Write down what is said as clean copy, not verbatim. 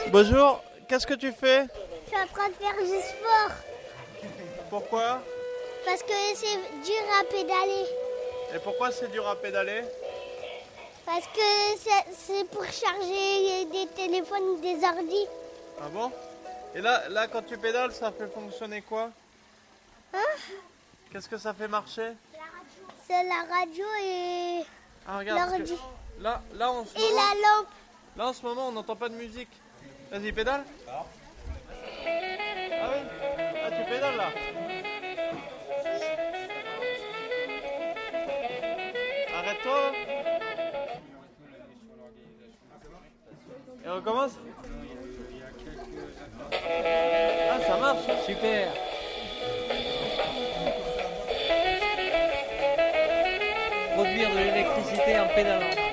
Bonjour, qu'est-ce que tu fais? Je suis en train de faire du sport Pourquoi? parce que c'est dur à pédaler. Et pourquoi c'est dur à pédaler? Parce que c'est pour charger des téléphones, des ordis. Ah bon? Et là, quand tu pédales, ça fait fonctionner quoi? Hein? Qu'est-ce que ça fait marcher? C'est la radio et Ah regarde, parce que l'ordi. là, en ce Et moment, la lampe. là en ce moment on n'entend pas de musique. Vas-y pédale. Ah oui? Ah tu pédales là? Arrête-toi. Et on recommence? Ah ça marche. Super. Produire de l'électricité en pédalant.